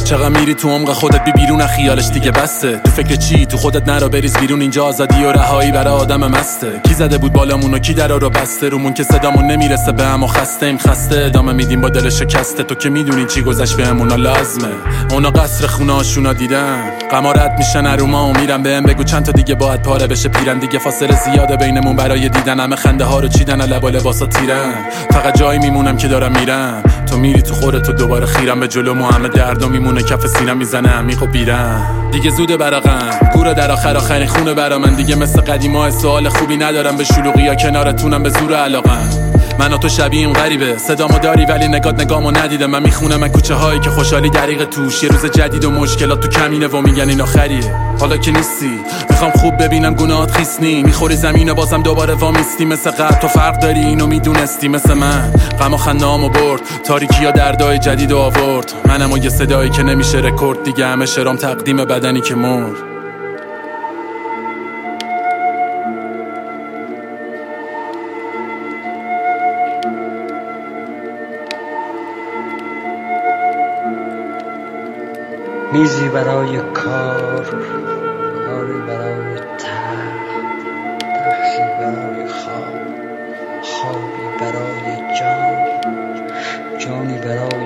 چقدر میری تو عمق خودت، بی بیرون خیالش دیگه بسته. تو فکر چی؟ تو خودت نرا بریز بیرون، اینجا آزادی و رهایی برای آدم مسته. کی زده بود بالامون و کی درا رو بسته رومون که صدامون نمیرسه به هم و خسته ایم خسته ادامه میدیم با دل شکسته. تو که میدونی چی گذشت بهمونا لازمه. اونا قصر خونه هاشونا دیدن قمارت میشن اروما و میرن. بهم بگو چند تا دیگه باید پاره بشه پیرن. دیگه فاصله زیاده بینمون برای دیدن. همه خنده ها رو چیدن لب و لباسا تیرن. فقط جایی میمونم که دارم میرم. تو میری تو خودت و دوباره خیرم به جلو. همه دردو میمونه کف سینم میزنه عمیق و بیرم. دیگه زوده براغم گوره در آخرین خونه برا من. دیگه مثل قدیما سوال خوبی ندارم به شلوغی یا کنارتونم به زور علاقم. من و تو شبیهیم غریبه صدامو داری ولی نگامو ندیده. من میخونم کوچه هایی که خوشحالی دریغ توش. یه روز جدید و مشکلات تو کمینه و میگن این آخریه. حالا که نیستی میخوام خوب ببینم گناهات خیسنی. میخوری زمین و بازم دوباره وامیستی. مثل قبل تو فرق داری اینو میدونستی. مثل من غم و خنده‌امو برد تاریکی ها دردای جدید و آورد. منم و یه صدایی که نمیشه رکورد. دیگه همه شرام تقدیم بدنی که مرد. میزی برای کار، کاری برای تختی برای خواب، خوابی برای جان، جانی برای